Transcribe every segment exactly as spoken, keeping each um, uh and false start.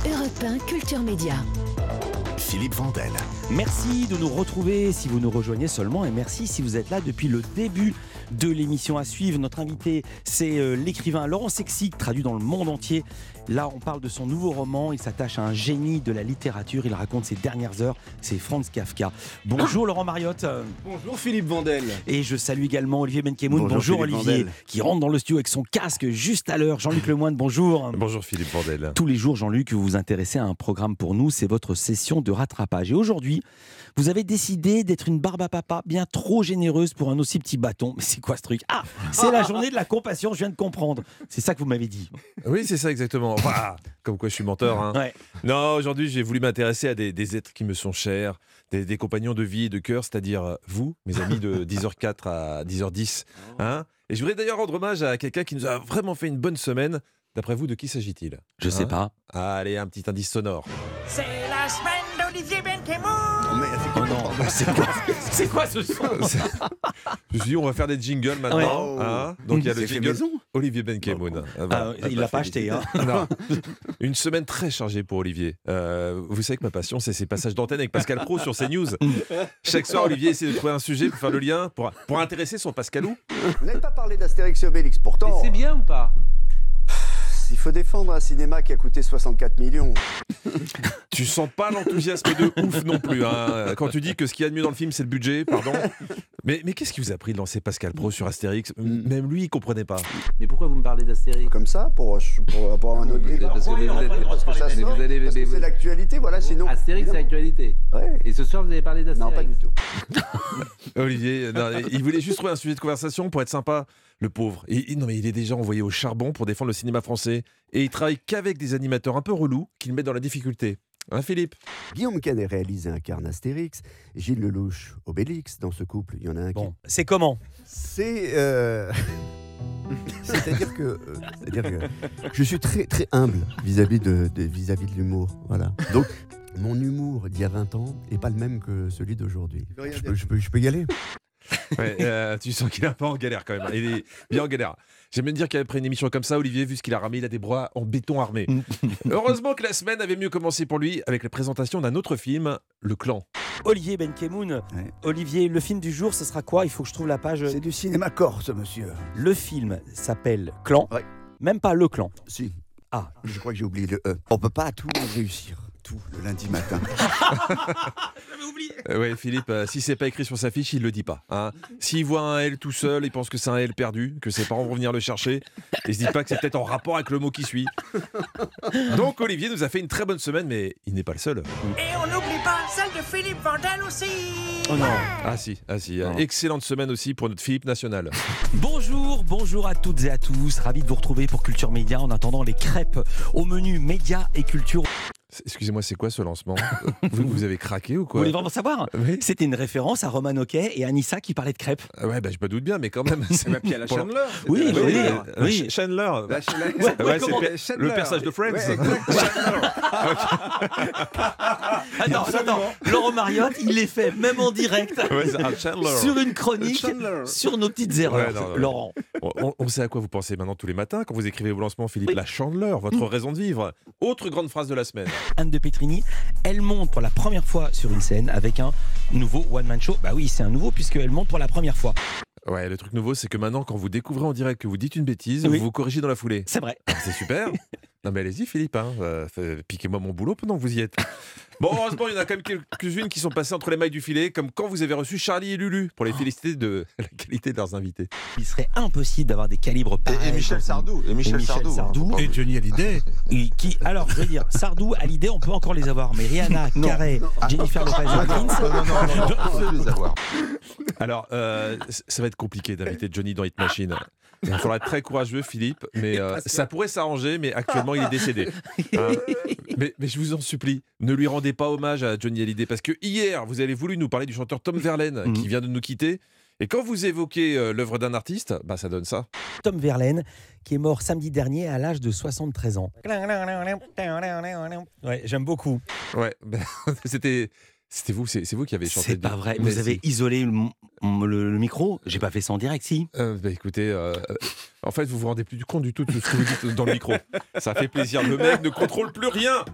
Europe un Culture Média. Philippe Vandel. Merci de nous retrouver si vous nous rejoignez seulement et merci si vous êtes là depuis le début de l'émission à suivre. Notre invité, c'est euh, l'écrivain Laurent Sexic, traduit dans le monde entier. Là, on parle de son nouveau roman. Il s'attache à un génie de la littérature. Il raconte ses dernières heures. C'est Franz Kafka. Bonjour Laurent Mariotte. Bonjour Philippe Vandel. Et je salue également Olivier Benkemoun. Bonjour, Bonjour Olivier, Vandel. qui rentre dans le studio avec son casque juste à l'heure. Jean-Luc Lemoyne, bonjour. Bonjour Philippe Vandel. Tous les jours, Jean-Luc, vous vous intéressez à un programme pour nous. C'est votre session de rattrapage. Et aujourd'hui, vous avez décidé d'être une barbe à papa bien trop généreuse pour un aussi petit bâton. Mais c'est quoi ce truc? Ah, c'est la journée de la compassion, je viens de comprendre. C'est ça que vous m'avez dit. Oui, c'est ça exactement. Voilà. Comme quoi je suis menteur. Hein. Ouais. Non, aujourd'hui j'ai voulu m'intéresser à des, des êtres qui me sont chers, des, des compagnons de vie et de cœur, c'est-à-dire vous, mes amis de dix heures quatre à dix heures dix. Hein. Et je voudrais d'ailleurs rendre hommage à quelqu'un qui nous a vraiment fait une bonne semaine. D'après vous, de qui s'agit-il? Je sais pas. Allez, un petit indice sonore. C'est la semaine d'Olivier Benkemoun. Oh non, c'est quoi, c'est quoi ce son? Je me suis dit, on va faire des jingles maintenant. Ouais. Hein. Donc il y a le C'est fait jingle maison. Olivier Benkemoun. Ah, Voilà. il l'a pas acheté. Hein. Non. Une semaine très chargée pour Olivier. Euh, vous savez que ma passion, c'est ces passages d'antenne avec Pascal Pro sur CNews. Chaque soir, Olivier essaie de trouver un sujet pour faire le lien, pour, pour intéresser son Pascalou. Vous n'avez pas parlé d'Astérix et Obélix, pourtant. C'est bien ou pas? Il faut défendre un cinéma qui a coûté soixante-quatre millions. Tu sens pas l'enthousiasme de ouf non plus. Hein. Quand tu dis que ce qu'il y a de mieux dans le film, c'est le budget, pardon. Mais, mais qu'est-ce qui vous a pris de lancer Pascal Pro sur Astérix? Même lui, il comprenait pas. Mais pourquoi vous me parlez d'Astérix? Comme ça, pour, pour, pour un autre débat. Parce que vous, vous êtes- Parce que ça mais sort, vous allez- parce mais que vous- c'est l'actualité, voilà, sinon... Astérix, c'est l'actualité. Ouais. Et ce soir, vous avez parlé d'Astérix? Non, pas du tout. Olivier, non, il voulait juste trouver un sujet de conversation pour être sympa, le pauvre. Et, et non, mais il est déjà envoyé au charbon pour défendre le cinéma français. Et il travaille qu'avec des animateurs un peu relous qui le mettent dans la difficulté. Hein, Philippe? Guillaume Canet réalise et incarne Astérix, Gilles Lelouch Obélix. Dans ce couple, il y en a un Bon, c'est comment? qui... C'est... euh, C'est-à-dire que, euh, c'est-à-dire que je suis très, très humble vis-à-vis de, de, vis-à-vis de l'humour. Voilà. Donc, mon humour d'il y a vingt ans n'est pas le même que celui d'aujourd'hui. Je peux, je peux, je peux y aller? Ouais, euh, tu sens qu'il est un peu en galère quand même. Il est bien en galère. J'aime bien dire qu'après une émission comme ça, Olivier, vu ce qu'il a ramé, il a des bras en béton armé. Heureusement que la semaine avait mieux commencé pour lui avec la présentation d'un autre film, Le Clan. Olivier Benkemoun. Ouais. Olivier, le film du jour, ce sera quoi? Il faut que je trouve la page. C'est du cinéma corse, monsieur. Le film s'appelle Clan. Ouais. Même pas Le Clan. Si. Ah. Je crois que j'ai oublié le E. On peut pas tout réussir. Tout le lundi matin. Euh, ouais, Philippe, euh, si c'est pas écrit sur sa fiche, il le dit pas. Hein. S'il voit un L tout seul, il pense que c'est un L perdu, que ses parents vont venir le chercher. Et il se dit pas que c'est peut-être en rapport avec le mot qui suit. Donc Olivier nous a fait une très bonne semaine, mais il n'est pas le seul. Et on n'oublie pas celle de Philippe Vandel aussi. Oh non. Ah si, ah si. euh, excellente semaine aussi pour notre Philippe national. Bonjour, bonjour à toutes et à tous. Ravi de vous retrouver pour Culture Média en attendant les crêpes au menu médias et culture. Excusez-moi, c'est quoi ce lancement? vous, vous avez craqué ou Vous quoi? voulez vraiment savoir? Oui. C'était une référence à Roman Oquet et Anissa qui parlaient de crêpes. Ah ouais, bah, je me doute bien, mais quand même. C'est ma pied à la Pour- Chandler. Oui, oui, oui, euh, oui. Ch- Chandler. La- la- Ouais, Ouais, comment- c'est le personnage de Friends. Attends, attends. Laurent Mariotte, il les fait même en direct Ouais, c'est un Chandler. sur une chronique Chandler. sur nos petites erreurs. Ouais, non, non, Laurent. On, on- on sait à quoi vous pensez maintenant tous les matins quand vous écrivez vos lancements, Philippe. Oui. La Chandler, votre raison de vivre. Autre grande phrase de la semaine. Anne de Petrini, elle monte pour la première fois sur une scène avec un nouveau one-man show. Bah oui, c'est un nouveau puisqu'elle monte pour la première fois. Ouais, le truc nouveau, c'est que maintenant, quand vous découvrez en direct que vous dites une bêtise, Oui. vous vous corrigez dans la foulée. C'est vrai. C'est super. Non mais allez-y Philippe, hein. euh, fait- piquez-moi mon boulot pendant que vous y êtes. Bon, heureusement, il y en a quand même quelques-unes qui sont passées entre les mailles du filet, comme quand vous avez reçu Charlie et Lulu pour les féliciter de la qualité de leurs invités. Il serait impossible d'avoir des calibres pareils. Et Michel dans une- Sardou. Et Michel, Michel Sardou. Sardou. hein, faut pas Et oublier. Johnny Hallyday. Et qui, alors, je veux dire, Sardou, Hallyday, on peut encore les avoir, mais Rihanna, Carey, Jennifer Lopez et Prince. Non, non, non, non, on peut les avoir. Alors, euh, c- ça va être compliqué d'inviter Johnny dans Hit Machine. Il faudra être très courageux, Philippe, mais euh, ça pourrait s'arranger, mais actuellement, il est décédé. Hein. mais, mais je vous en supplie, ne lui rendez pas hommage à Johnny Hallyday, parce que hier, vous avez voulu nous parler du chanteur Tom Verlaine, Mhm. qui vient de nous quitter. Et quand vous évoquez euh, l'œuvre d'un artiste, bah, ça donne ça. Tom Verlaine, qui est mort samedi dernier à l'âge de soixante-treize ans. Ouais, j'aime beaucoup. Ouais, bah, c'était... C'était vous, c'est, c'est vous qui avez chanté. C'est pas vrai. Mais Vous avez si. isolé le, le- le micro. J'ai pas fait ça en direct, si. Euh, bah, écoutez, euh, euh, en fait, vous vous rendez plus compte du tout de ce que vous dites dans le micro. Ça fait plaisir. Le mec ne contrôle plus rien.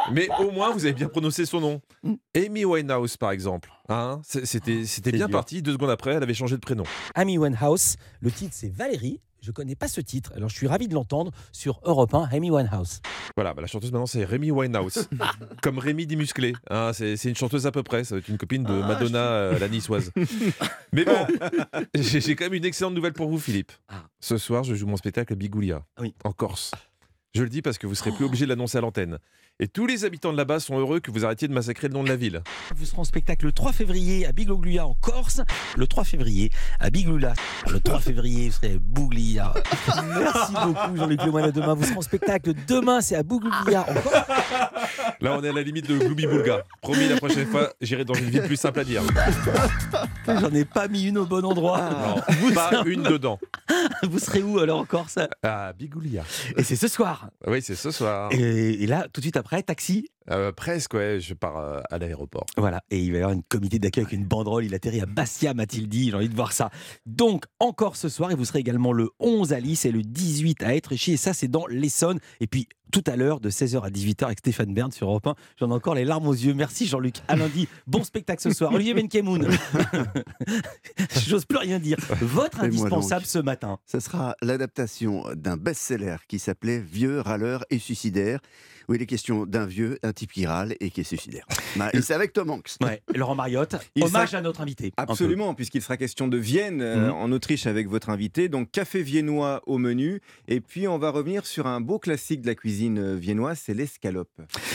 Mais au moins, vous avez bien prononcé son nom. Amy Winehouse, par exemple. Hein, c'est- c'était c'était bien dur. parti. Deux secondes après, elle avait changé de prénom. Amy Winehouse, le titre c'est Valérie. Je connais pas ce titre, alors je suis ravi de l'entendre sur Europe un, Amy Winehouse. Voilà, bah, la chanteuse maintenant, c'est Rémi Winehouse. Comme Rémi dit musclé. Hein, c'est c'est une chanteuse à peu près. Ça va être une copine de Madonna, euh, la niçoise. Mais bon, j'ai j'ai quand même une excellente nouvelle pour vous, Philippe. Ah. Ce soir, je joue mon spectacle à Bigoulia, Oui. en Corse. Je le dis parce que vous serez plus obligé de l'annoncer à l'antenne. Et tous les habitants de là-bas sont heureux que vous arrêtiez de massacrer le nom de la ville. Vous serez en spectacle le trois février à Biglouglia en Corse. Le trois février à Bigloula. Le trois février, vous serez à Bouglia. Merci beaucoup Jean-Luc Lemoyne. À demain, vous serez en spectacle. Demain, c'est à Bouglia en Corse. Là, on est à la limite de Gloubi-Boulga. Promis, la prochaine fois, j'irai dans une ville plus simple à dire. J'en ai pas mis une au bon endroit. Non, Vous, pas une dedans. vous serez où alors en Corse? À Bigoulia. Et c'est ce soir. Oui, c'est ce soir. Et, et là, tout de suite après, taxi. Euh, presque, ouais, je pars euh, à l'aéroport. Voilà, et il va y avoir une comité d'accueil avec une banderole. Il atterrit à Bastia, m'a-t-il dit. J'ai envie de voir ça. Donc, encore ce soir, et vous serez également le onze à Lys et le dix-huit à Étréchy. Et ça, c'est dans l'Essonne. Et puis, tout à l'heure, de seize heures à dix-huit heures avec Stéphane Bern sur Europe un. J'en ai encore les larmes aux yeux. Merci Jean-Luc. À lundi. Bon spectacle ce soir. Olivier Benkemoun. J'ose plus rien dire. Votre Et moi indispensable donc. ce matin. Ça sera l'adaptation d'un best-seller qui s'appelait Vieux, râleur et suicidaire, où il est question d'un vieux, un type qui râle et qui est suicidaire. Bah, et c'est avec Tom Hanks. Ouais. Laurent Mariotte, Il hommage sera- à notre invité. un peu. Absolument, puisqu'il sera question de Vienne, euh, Mhm. en Autriche, avec votre invité. Donc, café viennois au menu. Et puis, on va revenir sur un beau classique de la cuisine euh, viennoise, c'est l'escalope.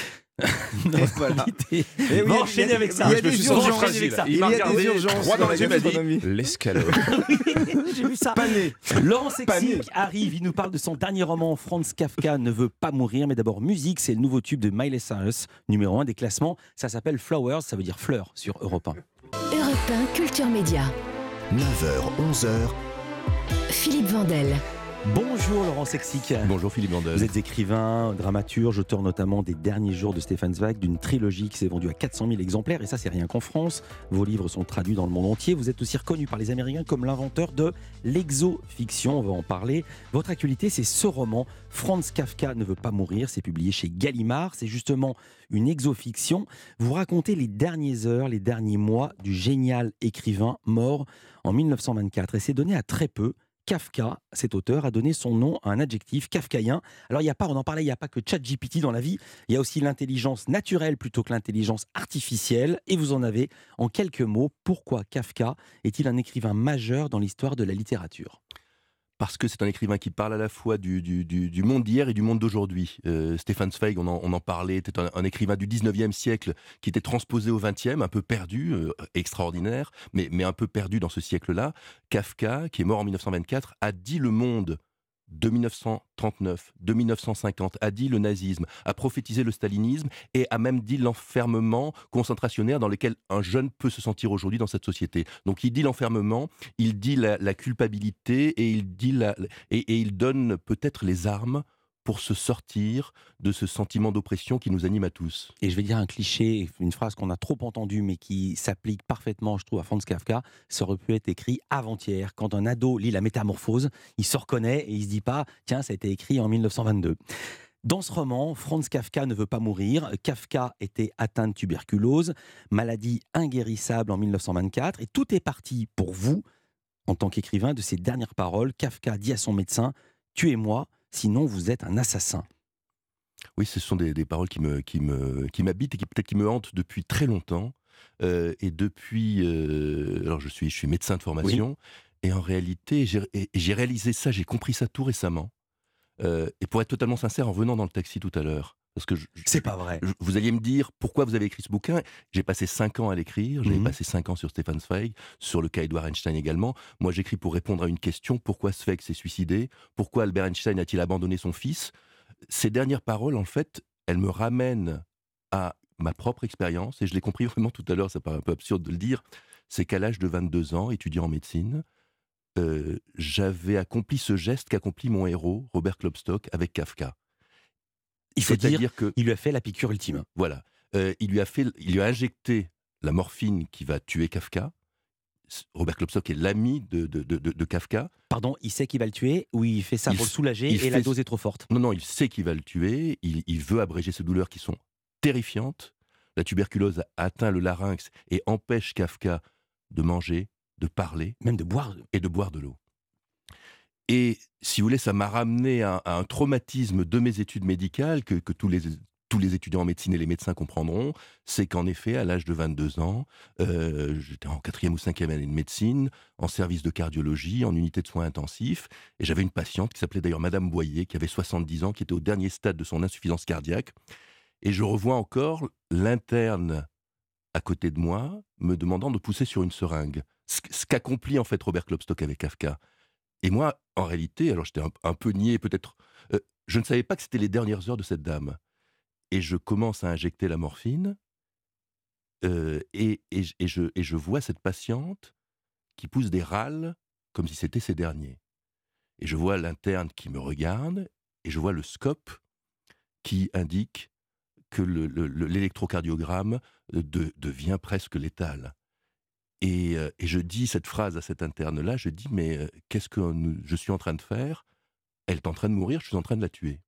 Notre Voilà. invité. Eh oui, Va il y a- enchaîner avec ça. il y a Je me des suis senti urgences. fragile. avec ça. Il Il m'a y a des regardé urgences droit dans dans les la yeux, il m'a dit gastronomie. l'escalope. J'ai vu ça. Pané. Laurent Pané. Sexic arrive, il nous parle de son dernier roman, Franz Kafka ne veut pas mourir, mais d'abord musique, c'est le nouveau tube de Miley Cyrus, numéro un des classements, ça s'appelle Flowers, ça veut dire fleurs sur Europe un. Europe un Culture Média. neuf heures, onze heures, Philippe Vandel. Bonjour Laurent Sexic. Bonjour Philippe Vandel. Vous êtes écrivain, dramaturge, auteur notamment des Derniers jours de Stefan Zweig, d'une trilogie qui s'est vendue à quatre cent mille exemplaires, et ça c'est rien qu'en France. Vos livres sont traduits dans le monde entier. Vous êtes aussi reconnu par les Américains comme l'inventeur de l'exofiction, on va en parler. Votre actualité, c'est ce roman, Franz Kafka ne veut pas mourir, c'est publié chez Gallimard, c'est justement une exofiction. Vous racontez les dernières heures, les derniers mois du génial écrivain mort en mille neuf cent vingt-quatre, et c'est donné à très peu. Kafka, cet auteur, a donné son nom à un adjectif kafkaïen. Alors, il n'y a pas, on en parlait, il n'y a pas que ChatGPT dans la vie, il y a aussi l'intelligence naturelle plutôt que l'intelligence artificielle. Et vous en avez en quelques mots, pourquoi Kafka est-il un écrivain majeur dans l'histoire de la littérature ? Parce que c'est un écrivain qui parle à la fois du, du, du, du monde d'hier et du monde d'aujourd'hui. Euh, Stefan Zweig, on en, on en parlait, était un, un écrivain du dix-neuvième siècle qui était transposé au vingtième, un peu perdu, euh, extraordinaire, mais, mais un peu perdu dans ce siècle-là. Kafka, qui est mort en mille neuf cent vingt-quatre, a dit le monde de mille neuf cent trente-neuf, de mille neuf cent cinquante, a dit le nazisme, a prophétisé le stalinisme et a même dit l'enfermement concentrationnaire dans lequel un jeune peut se sentir aujourd'hui dans cette société. Donc il dit l'enfermement, il dit la, la culpabilité et il, dit la, et, et il donne peut-être les armes pour se sortir de ce sentiment d'oppression qui nous anime à tous. Et je vais dire un cliché, une phrase qu'on a trop entendue, mais qui s'applique parfaitement, je trouve, à Franz Kafka. Ça aurait pu être écrit avant-hier. Quand un ado lit La Métamorphose, il se reconnaît et il se dit pas « Tiens, ça a été écrit en mille neuf cent vingt-deux ». Dans ce roman, Franz Kafka ne veut pas mourir. Kafka était atteint de tuberculose, maladie inguérissable en mille neuf cent vingt-quatre. Et tout est parti pour vous, en tant qu'écrivain, de ces dernières paroles. Kafka dit à son médecin « Tuez-moi, sinon vous êtes un assassin ». Oui, ce sont des, des paroles qui me, qui me, qui m'habitent et qui peut-être qui me hantent depuis très longtemps. Euh, et depuis, euh, alors je suis, je suis médecin de formation, oui. Et en réalité, j'ai, et, et j'ai réalisé ça, j'ai compris ça tout récemment. Euh, et pour être totalement sincère, en venant dans le taxi tout à l'heure, parce que je, c'est pas vrai. Je, vous alliez me dire pourquoi vous avez écrit ce bouquin. J'ai passé cinq ans à l'écrire. J'ai mmh. passé cinq ans sur Stefan Zweig, sur le cas Edouard Einstein également. Moi, j'écris pour répondre à une question. Pourquoi Zweig s'est suicidé ? Pourquoi Albert Einstein a-t-il abandonné son fils ? Ces dernières paroles, en fait, elles me ramènent à ma propre expérience. Et je l'ai compris vraiment tout à l'heure, ça paraît un peu absurde de le dire. C'est qu'à l'âge de vingt-deux ans, étudiant en médecine, euh, j'avais accompli ce geste qu'accomplit mon héros, Robert Klopstock, avec Kafka. Il faut C'est-à-dire dire que il lui a fait la piqûre ultime. Voilà, euh, il lui a fait, il lui a injecté la morphine qui va tuer Kafka. Robert Klopstock est l'ami de, de, de, de Kafka. Pardon, il sait qu'il va le tuer ou il fait ça il pour le soulager il et fait... la dose est trop forte ? Non, non, il sait qu'il va le tuer. Il, il veut abréger ses douleurs qui sont terrifiante. La tuberculose a atteint le larynx et empêche Kafka de manger, de parler, même de boire et de boire de l'eau. Et si vous voulez, ça m'a ramené à, à un traumatisme de mes études médicales que, que tous les tous les étudiants en médecine et les médecins comprendront, c'est qu'en effet, à l'âge de vingt-deux ans, euh, j'étais en quatrième ou cinquième année de médecine, en service de cardiologie, en unité de soins intensifs, et j'avais une patiente qui s'appelait d'ailleurs Madame Boyer, qui avait soixante-dix ans, qui était au dernier stade de son insuffisance cardiaque, et je revois encore l'interne à côté de moi, me demandant de pousser sur une seringue, ce, ce qu'accomplit en fait Robert Klopstock avec Kafka. Et moi, en réalité, alors j'étais un, un peu niais, peut-être, euh, je ne savais pas que c'était les dernières heures de cette dame. Et je commence à injecter la morphine, euh, et, et, et, je, et je vois cette patiente qui pousse des râles comme si c'était ses derniers. Et je vois l'interne qui me regarde, et je vois le scope qui indique que le, le, l'électrocardiogramme de, devient presque létal. Et, euh, et je dis cette phrase à cette interne-là, je dis, mais euh, qu'est-ce que nous, je suis en train de faire ? Elle est en train de mourir, je suis en train de la tuer.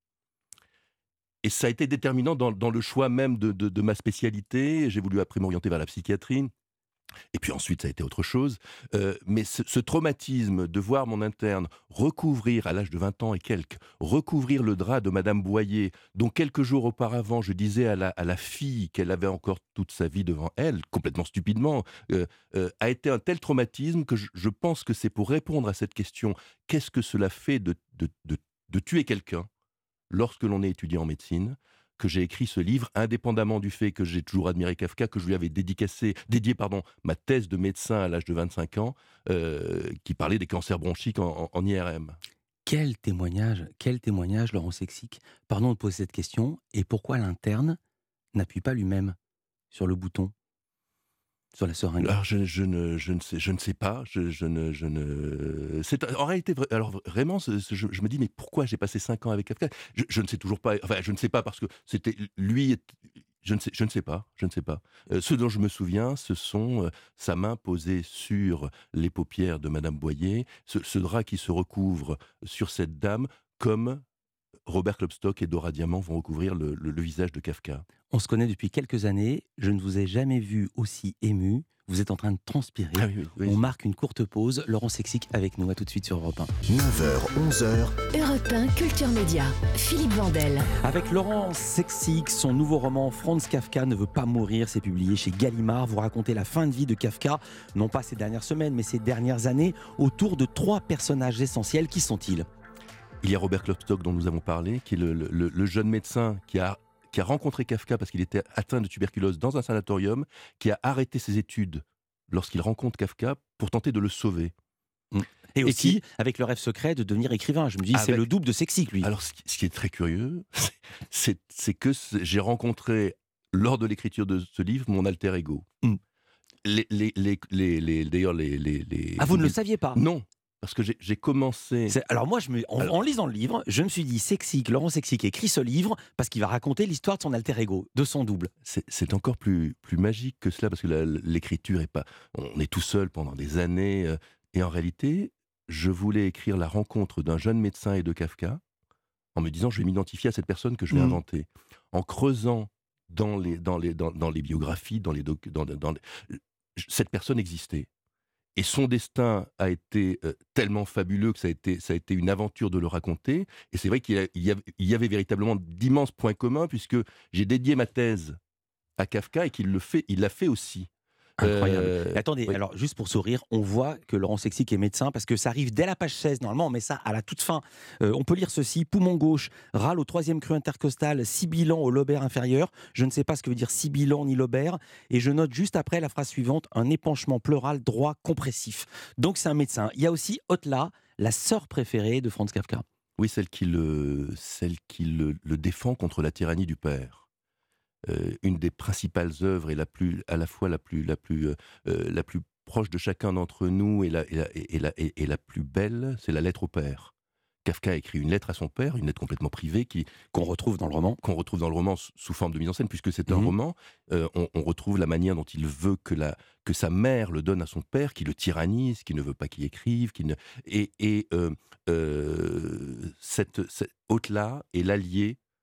Et ça a été déterminant dans, dans le choix même de, de, de ma spécialité. J'ai voulu après m'orienter vers la psychiatrie. Et puis ensuite, ça a été autre chose. Euh, mais ce, ce traumatisme de voir mon interne recouvrir, à l'âge de vingt ans et quelques, recouvrir le drap de Madame Boyer, dont quelques jours auparavant, je disais à la, à la fille qu'elle avait encore toute sa vie devant elle, complètement stupidement, euh, euh, a été un tel traumatisme que je, je pense que c'est pour répondre à cette question, qu'est-ce que cela fait de, de, de, de tuer quelqu'un lorsque l'on est étudiant en médecine, que j'ai écrit ce livre, indépendamment du fait que j'ai toujours admiré Kafka, que je lui avais dédicacé, dédié pardon, ma thèse de médecin à l'âge de vingt-cinq ans, euh, qui parlait des cancers bronchiques en, en, en I R M. Quel témoignage, quel témoignage, Laurent Sexic. Pardon de poser cette question. Et pourquoi l'interne n'appuie pas lui-même sur le bouton ? Sur la seringue. Alors je, je, ne, je, ne sais, je ne sais pas. Je, je ne, je ne... C'est, en réalité, alors vraiment, je, je me dis, mais pourquoi j'ai passé cinq ans avec Kafka ? je, je ne sais toujours pas. Enfin, je ne sais pas parce que c'était lui. Je ne sais, je ne sais pas. Je ne sais pas. Euh, ce dont je me souviens, ce sont euh, sa main posée sur les paupières de Madame Boyer, ce, ce drap qui se recouvre sur cette dame, comme Robert Klopstock et Dora Diamant vont recouvrir le, le, le visage de Kafka. On se connaît depuis quelques années. Je ne vous ai jamais vu aussi ému. Vous êtes en train de transpirer. Ah oui, oui, oui. On marque une courte pause. Laurent Sexic avec nous. À tout de suite sur Europe un. neuf heures, onze heures. Europe un Culture Média. Philippe Vandel. Avec Laurent Sexic, son nouveau roman Franz Kafka ne veut pas mourir. C'est publié chez Gallimard. Vous racontez la fin de vie de Kafka, non pas ces dernières semaines, mais ces dernières années, autour de trois personnages essentiels. Qui sont-ils ? Il y a Robert Klopstock dont nous avons parlé, qui est le, le, le jeune médecin qui a, qui a rencontré Kafka parce qu'il était atteint de tuberculose dans un sanatorium, qui a arrêté ses études lorsqu'il rencontre Kafka pour tenter de le sauver. Et, Et aussi, qui, avec le rêve secret de devenir écrivain. Je me dis, avec, c'est le double de Sexic, lui. Alors, ce qui, ce qui est très curieux, c'est, c'est que j'ai rencontré, lors de l'écriture de ce livre, mon alter ego. Mm. Les, les, les, les, les, d'ailleurs, les, les, les... Ah, vous ne les, le saviez pas ? Non. Parce que j'ai, j'ai commencé... C'est, alors moi, je me, en, alors, en lisant le livre, je me suis dit, Sexic, Laurent Sexic écrit ce livre parce qu'il va raconter l'histoire de son alter ego, de son double. C'est, c'est encore plus, plus magique que cela, parce que la, l'écriture est pas... On est tout seul pendant des années, euh, et en réalité, je voulais écrire la rencontre d'un jeune médecin et de Kafka, en me disant, je vais m'identifier à cette personne que je vais mmh. inventer. En creusant dans les, dans les, dans, dans les biographies, dans les doc, dans, dans les, cette personne existait. Et son destin a été euh, tellement fabuleux que ça a été, ça a été une aventure de le raconter. Et c'est vrai qu'il y, a, il y, avait, il y avait véritablement d'immenses points communs, puisque j'ai dédié ma thèse à Kafka et qu'il le fait, il l'a fait aussi. Incroyable. Euh, attendez, oui. Alors juste pour sourire, on voit que Laurent Sexic est médecin parce que ça arrive dès la page seize. Normalement, on met ça à la toute fin. Euh, on peut lire ceci: poumon gauche, râle au troisième cru intercostal, sibilant au lobaire inférieur. Je ne sais pas ce que veut dire sibilant ni lobaire. Et je note juste après la phrase suivante: un épanchement pleural droit compressif. Donc c'est un médecin. Il y a aussi Otla, la sœur préférée de Franz Kafka. Oui, celle qui le, celle qui le, le défend contre la tyrannie du père. Euh, une des principales œuvres et la plus, à la fois la plus, la plus, euh, la plus proche de chacun d'entre nous et la, et la, et la, et la plus belle, c'est la lettre au père. Kafka a écrit une lettre à son père, une lettre complètement privée qui, qu'on retrouve dans le roman, qu'on retrouve dans le roman sous forme de mise en scène, puisque c'est un mmh. roman. Euh, on, on retrouve la manière dont il veut que, la, que sa mère le donne à son père, qui le tyrannise, qui ne veut pas qu'il écrive, qui ne... et, et euh, euh, cette, cette hôte-là est l'allié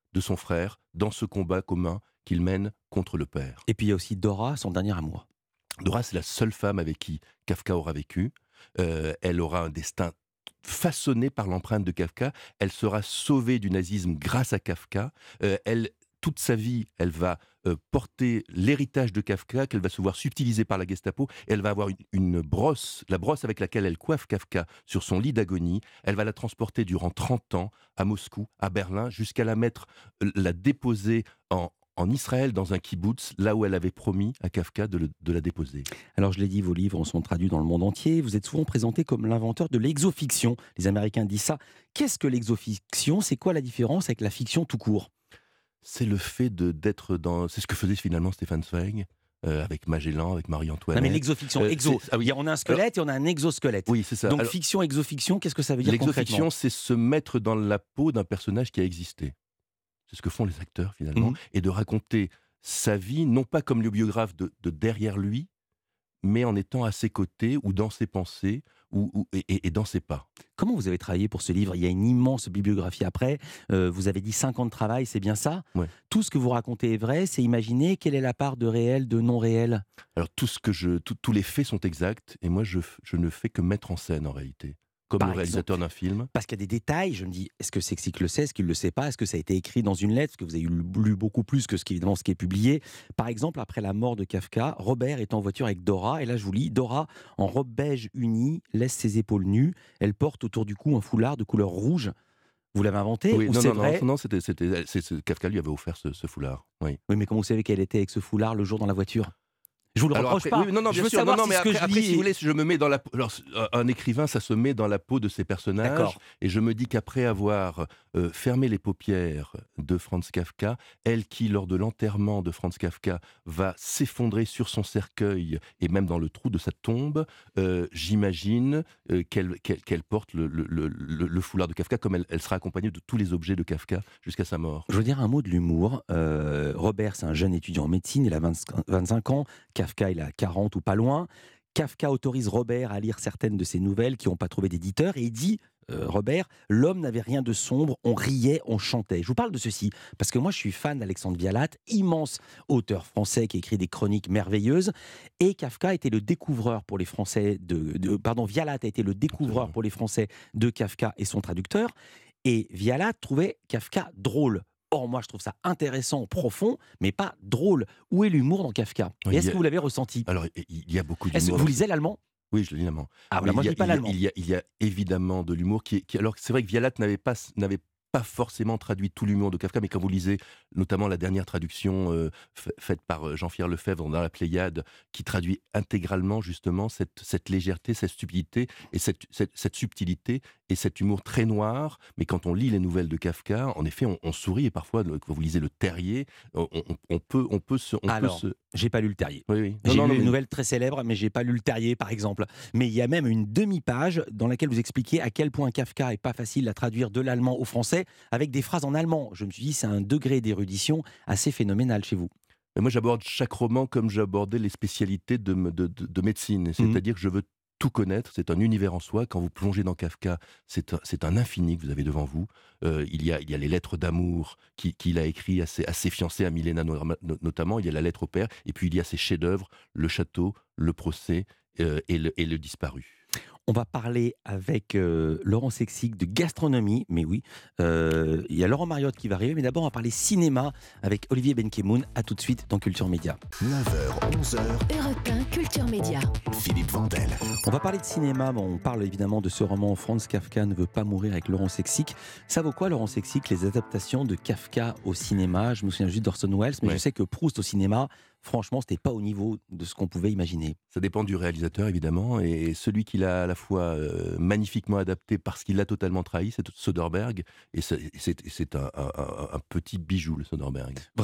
de son frère dans ce combat commun qu'il mène contre le père. Et puis il y a aussi Dora, son dernier amour. Dora, c'est la seule femme avec qui Kafka aura vécu. Euh, elle aura un destin façonné par l'empreinte de Kafka. Elle sera sauvée du nazisme grâce à Kafka. Euh, elle, toute sa vie, elle va euh, porter l'héritage de Kafka, qu'elle va se voir subtilisée par la Gestapo. Et elle va avoir une, une brosse, la brosse avec laquelle elle coiffe Kafka sur son lit d'agonie. Elle va la transporter durant trente ans à Moscou, à Berlin, jusqu'à la mettre, euh, la déposer en en Israël, dans un kibbutz, là où elle avait promis à Kafka de, le, de la déposer. Alors je l'ai dit, vos livres sont traduits dans le monde entier. Vous êtes souvent présenté comme l'inventeur de l'exofiction. Les Américains disent ça. Qu'est-ce que l'exofiction? C'est quoi la différence avec la fiction tout court? C'est le fait de, d'être dans... C'est ce que faisait finalement Stefan Zweig. Euh, avec Magellan, avec Marie-Antoinette. Non mais l'exofiction, Euh, exo. c'est- ah oui. Il y a- On a un squelette et on a un exosquelette. Oui, c'est ça. Donc Alors, fiction, exofiction, qu'est-ce que ça veut dire concrètement? l'exofiction, c'est se mettre dans la peau d'un personnage qui a existé. C'est ce que font les acteurs finalement. Mhm. Et de raconter sa vie, non pas comme le biographe de, de derrière lui, mais en étant à ses côtés ou dans ses pensées ou, ou- et, et- et dans ses pas. Comment vous avez travaillé pour ce livre? Il y a une immense bibliographie après. Euh, vous avez dit cinq ans de travail, c'est bien ça? Ouais. Tout ce que vous racontez est vrai, c'est imaginer. Quelle est la part de réel, de non réel? Alors tout ce que je, tout- tous les faits sont exacts et moi je, f- je ne fais que mettre en scène en réalité, comme Par le réalisateur d'un film. Parce qu'il y a des détails, je me dis, est-ce que c'est que Sixte le sait, est-ce qu'il ne le sait pas, est-ce que ça a été écrit dans une lettre, parce que vous avez lu lu beaucoup plus que ce qui, évidemment, ce qui est publié. Par exemple, après la mort de Kafka, Robert est en voiture avec Dora, et là je vous lis, Dora, en robe beige unie, laisse ses épaules nues, elle porte autour du cou un foulard de couleur rouge. Vous l'avez inventé Oui, ou non, c'est non, vrai? non, non, c'était, c'était, c'est, c'est- Kafka lui avait offert ce, ce foulard. Oui. Oui, mais comment vous savez qu'elle était avec ce foulard le jour dans la voiture? Je vous le Alors reproche après- pas. oui, non, non, je bien veux sûr, savoir non, non, si mais ce que après, je après, lis si vous est- voulez, je me mets dans la peau. Alors, un écrivain, ça se met dans la peau de ses personnages. D'accord. Et je me dis qu'après avoir euh, fermé les paupières de Franz Kafka, elle qui, lors de l'enterrement de Franz Kafka, va s'effondrer sur son cercueil et même dans le trou de sa tombe, euh, j'imagine euh, qu'elle, qu'elle, qu'elle porte le, le- le- le- le foulard de Kafka, comme elle, elle sera accompagnée de tous les objets de Kafka jusqu'à sa mort. Je veux dire un mot de l'humour. Euh, Robert, c'est un jeune étudiant en médecine, il a vingt vingt-cinq ans. Kafka, il a quarante ou pas loin. Kafka autorise Robert à lire certaines de ses nouvelles qui n'ont pas trouvé d'éditeur et il dit, euh, Robert, l'homme n'avait rien de sombre, on riait, on chantait. Je vous parle de ceci parce que moi je suis fan d'Alexandre Vialat, immense auteur français qui écrit des chroniques merveilleuses, et Kafka était le découvreur pour les Français de, de- pardon, Vialat a été le découvreur Absolument. pour les Français de Kafka et son traducteur, et Vialat trouvait Kafka drôle. Or, moi, je trouve ça intéressant, profond, mais pas drôle. Où est l'humour dans Kafka? Oui, Et est-ce il y a- que vous l'avez ressenti? Alors, il il y a beaucoup Est-ce que d'humour. vous dans- lisez l'allemand? Oui, je lis l'allemand. Ah, voilà, Oui, moi, il y je a- lis pas il y a- l'allemand. Il y, a, il y a évidemment de l'humour qui est. Qui, alors, c'est vrai que Vialat n'avait pas, n'avait pas forcément traduit tout l'humour de Kafka, mais quand vous lisez notamment la dernière traduction euh, fa- faite par Jean-Pierre Lefebvre dans la Pléiade, qui traduit intégralement justement cette, cette légèreté, cette stupidité et cette, cette, cette subtilité et cet humour très noir. Mais quand on lit les nouvelles de Kafka, en effet, on, on sourit et parfois, le- quand vous lisez Le Terrier, on, on- on peut, on peut se. On Alors, peut se... J'ai pas lu Le Terrier. Oui, oui. J'ai Non, non, lu non, une mais- nouvelle très célèbre, mais j'ai pas lu Le Terrier, par exemple. Mais il y a même une demi-page dans laquelle vous expliquez à quel point Kafka est pas facile à traduire de l'allemand au français avec des phrases en allemand. Je me suis dit, c'est un degré d'érudition assez phénoménal chez vous. Mais moi, j'aborde chaque roman comme j'abordais les spécialités de, de, de- de médecine. C'est-à-dire que je veux tout connaître. C'est un univers en soi. Quand vous plongez dans Kafka, c'est un, c'est un infini que vous avez devant vous. Euh, il, y a, il y a les lettres d'amour qui- qu'il a écrites à ses, à ses fiancées, à Milena no- no- notamment. Il y a la lettre au père. Et puis, il y a ses chefs-d'œuvre, le château, le procès euh, et, le, et le disparu. On va parler avec euh, Laurent Sexic de gastronomie, mais oui, euh, il y a Laurent Mariotte qui va arriver, mais d'abord on va parler cinéma avec Olivier Benkemoun. À tout de suite dans Culture Média. neuf heures, onze heures, Europe un, Culture Média. Philippe Vandel. On va parler de cinéma, bon, on parle évidemment de ce roman Franz Kafka ne veut pas mourir avec Laurent Sexic. Ça vaut quoi Laurent Sexic, les adaptations de Kafka au cinéma? Je me souviens juste d'Orson Welles, mais Ouais. je sais que Proust au cinéma, franchement, c'était pas au niveau de ce qu'on pouvait imaginer. Ça dépend du réalisateur, évidemment. Et celui qui l'a à la fois euh, magnifiquement adapté parce qu'il l'a totalement trahi, c'est Soderbergh. Et c'est, c'est, c'est un, un- un- un petit bijou, le Soderbergh. Vrai?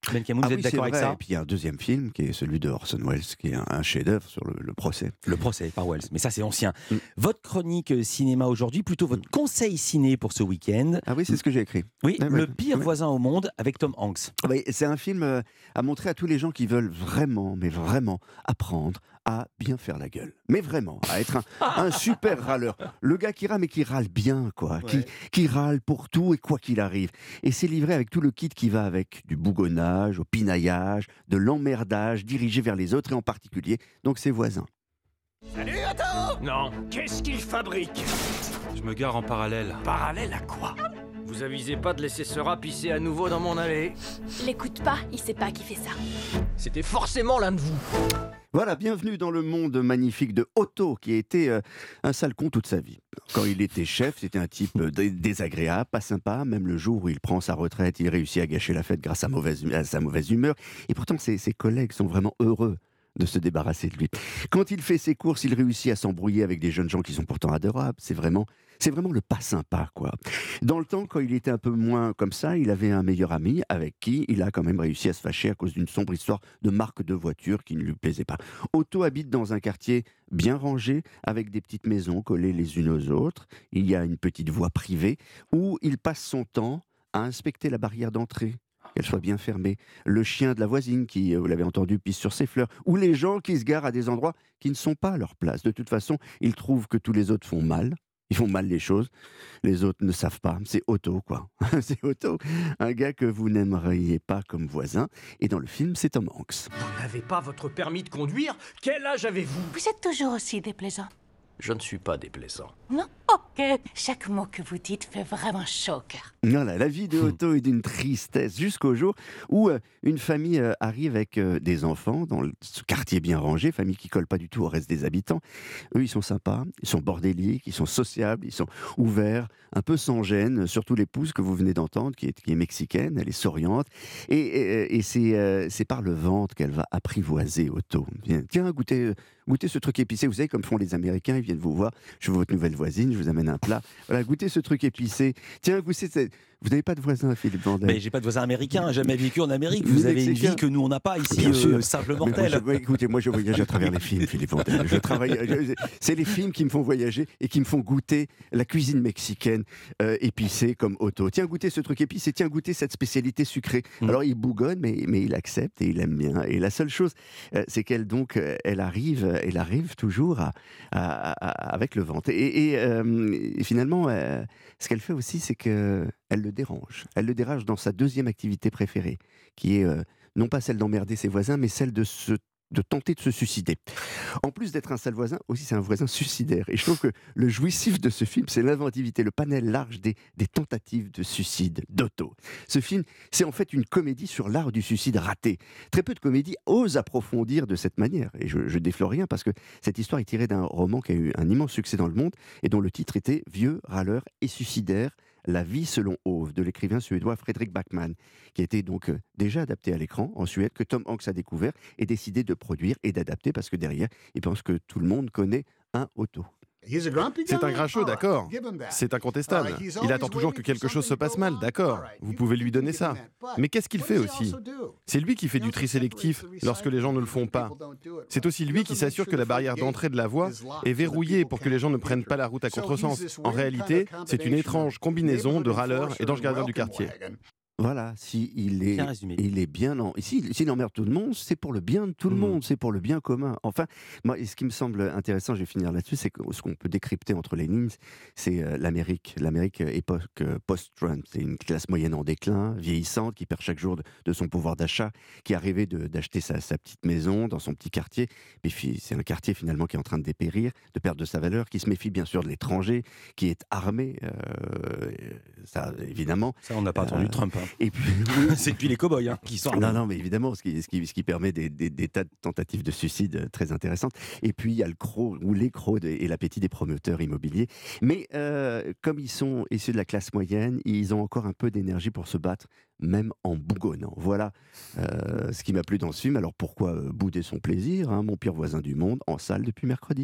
Benkamou, Ah vous êtes oui, d'accord c'est avec vrai. ça? Et puis il y a un deuxième film qui est celui de Orson Welles, qui est un, un chef-d'œuvre sur le, le procès. Le procès par Wells, mais ça c'est ancien. Mm. Votre chronique euh, cinéma aujourd'hui, plutôt votre conseil ciné pour ce week-end. Ah oui, c'est ce que j'ai écrit. Oui, Ouais, Le ouais. pire Ouais. voisin au monde avec Tom Hanks. Ah oui, c'est un film euh, à montrer à tous les gens qui veulent vraiment, mais vraiment apprendre à bien faire la gueule. Mais vraiment, à être un, un super râleur. Le gars qui râle, mais qui râle bien, quoi. Qui, Ouais. qui râle pour tout et quoi qu'il arrive. Et c'est livré avec tout le kit qui va avec du bougonnage, au pinaillage, de l'emmerdage dirigé vers les autres et en particulier donc ses voisins. Salut Otto! Non. Qu'est-ce qu'il fabrique? Je me gare en parallèle. Parallèle à quoi? Vous avisez pas de laisser ce rat pisser à nouveau dans mon allée? L'écoute pas, il sait pas qui fait ça. C'était forcément l'un de vous. Voilà, bienvenue dans le monde magnifique de Otto, qui a été euh, un sale con toute sa vie. Quand il était chef, c'était un type euh, dé- désagréable, pas sympa. Même le jour où il prend sa retraite, il réussit à gâcher la fête grâce à, mauvaise, à sa mauvaise humeur. Et pourtant, ses, ses collègues sont vraiment heureux de se débarrasser de lui. Quand il fait ses courses, il réussit à s'embrouiller avec des jeunes gens qui sont pourtant adorables. C'est vraiment, c'est vraiment le pas sympa, quoi. Dans le temps, quand il était un peu moins comme ça, il avait un meilleur ami avec qui il a quand même réussi à se fâcher à cause d'une sombre histoire de marque de voiture qui ne lui plaisait pas. Otto habite dans un quartier bien rangé, avec des petites maisons collées les unes aux autres. Il y a une petite voie privée où il passe son temps à inspecter la barrière d'entrée, qu'elle soit bien fermée, le chien de la voisine qui, vous l'avez entendu, pisse sur ses fleurs, ou les gens qui se garent à des endroits qui ne sont pas à leur place. De toute façon, il trouve que tous les autres font mal. Ils font mal les choses. Les autres ne savent pas. C'est Otto, quoi. C'est Otto, un gars que vous n'aimeriez pas comme voisin. Et dans le film, c'est Tom Hanks. Vous n'avez pas votre permis de conduire? Quel âge avez-vous? Vous êtes toujours aussi déplaisant. Je ne suis pas déplaisant. Non? Ok. Chaque mot que vous dites fait vraiment chaud au cœur. Voilà, la vie de Otto est d'une tristesse jusqu'au jour où euh, une famille euh, arrive avec euh, des enfants dans le- ce quartier bien rangé, famille qui colle pas du tout au reste des habitants. Eux, ils sont sympas, ils sont bordéliques, ils sont sociables, ils sont ouverts, un peu sans gêne, surtout l'épouse que vous venez d'entendre, qui est, qui est mexicaine, elle est souriante. Et, et, et c'est, euh, c'est par le ventre qu'elle va apprivoiser Otto. Viens, tiens, goûtez, euh, goûtez ce truc épicé, vous savez, comme font les Américains, ils viennent vous voir, je veux votre nouvelle voisine, je vous amène un plat. Voilà, goûtez ce truc épicé. Tiens, goûtez cette... Vous n'avez pas de voisin, Philippe Vandel? Mais j'ai pas de voisin américain, jamais vécu en Amérique. Vous Vous avez une Mexicain. vie que nous on n'a pas ici, Bien euh, sûr. simple Mais moi, mortel. je- ouais, écoutez, moi je voyage à travers les films, Philippe Vandel. Je travaille, je- c'est les films qui me font voyager et qui me font goûter la cuisine mexicaine euh, épicée comme Otto. Tiens, goûtez ce truc épicé, tiens, goûtez cette spécialité sucrée. Mm. Alors il bougonne, mais, mais il accepte et il aime bien. Et la seule chose, euh, c'est qu'elle donc, euh, elle arrive, elle arrive toujours à, à- à- avec le ventre. Et, et, euh, et finalement, euh, ce qu'elle fait aussi, c'est que elle le dérange. Elle le dérange dans sa deuxième activité préférée, qui est euh, non pas celle d'emmerder ses voisins, mais celle de se de tenter de se suicider. En plus d'être un sale voisin, aussi c'est un voisin suicidaire. Et je trouve que le jouissif de ce film, c'est l'inventivité, le panel large des, des tentatives de suicide d'Otto. Ce film, c'est en fait une comédie sur l'art du suicide raté. Très peu de comédies osent approfondir de cette manière. Et je, je déflore rien parce que cette histoire est tirée d'un roman qui a eu un immense succès dans le monde et dont le titre était Vieux, râleur et suicidaire. La vie selon Ove, de l'écrivain suédois Fredrik Backman, qui a été donc euh, déjà adapté à l'écran en Suède, que Tom Hanks a découvert et décidé de produire et d'adapter parce que derrière, il pense que tout le monde connaît un Otto. C'est un grincheux, d'accord. C'est incontestable. Il attend toujours que quelque chose se passe mal, d'accord. Vous pouvez lui donner ça. Mais qu'est-ce qu'il fait aussi? C'est lui qui fait du tri sélectif lorsque les gens ne le font pas. C'est aussi lui qui s'assure que la barrière d'entrée de la voie est verrouillée pour que les gens ne prennent pas la route à contresens. En réalité, c'est une étrange combinaison de râleurs et d'ange gardien du quartier. Voilà, si il est, Bien résumé. il est bien en, s'il s'il emmerde tout le monde, c'est pour le bien de tout le Mmh. monde, c'est pour le bien commun. Enfin, moi, et ce qui me semble intéressant, je vais finir là-dessus, c'est que ce qu'on peut décrypter entre les lignes, c'est euh, l'Amérique, l'Amérique euh, époque euh, post-Trump. C'est une classe moyenne en déclin, vieillissante, qui perd chaque jour de, de son pouvoir d'achat, qui est arrivée de- d'acheter sa, sa petite maison dans son petit quartier. Mais fi- c'est un quartier finalement qui est en train de dépérir, de perdre de sa valeur, qui se méfie bien sûr de l'étranger, qui est armé, euh, ça évidemment. Ça, on n'a pas attendu Euh, Trump. hein. Et puis, C'est depuis les cow-boys hein, qui sont. non, non, mais évidemment, ce qui, ce qui, ce qui permet des, des- des tas de tentatives de suicide euh, très intéressantes. Et puis, il y a le croc ou les crocs de- et l'appétit des promoteurs immobiliers. Mais euh, comme ils sont issus de la classe moyenne, ils ont encore un peu d'énergie pour se battre, même en bougonnant. Voilà euh, ce qui m'a plu dans ce film. Alors, pourquoi euh, bouder son plaisir, hein, Mon pire voisin du monde, en salle depuis mercredi.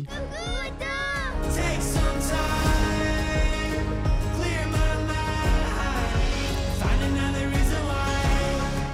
Take some time, clear my mind, find another reason why.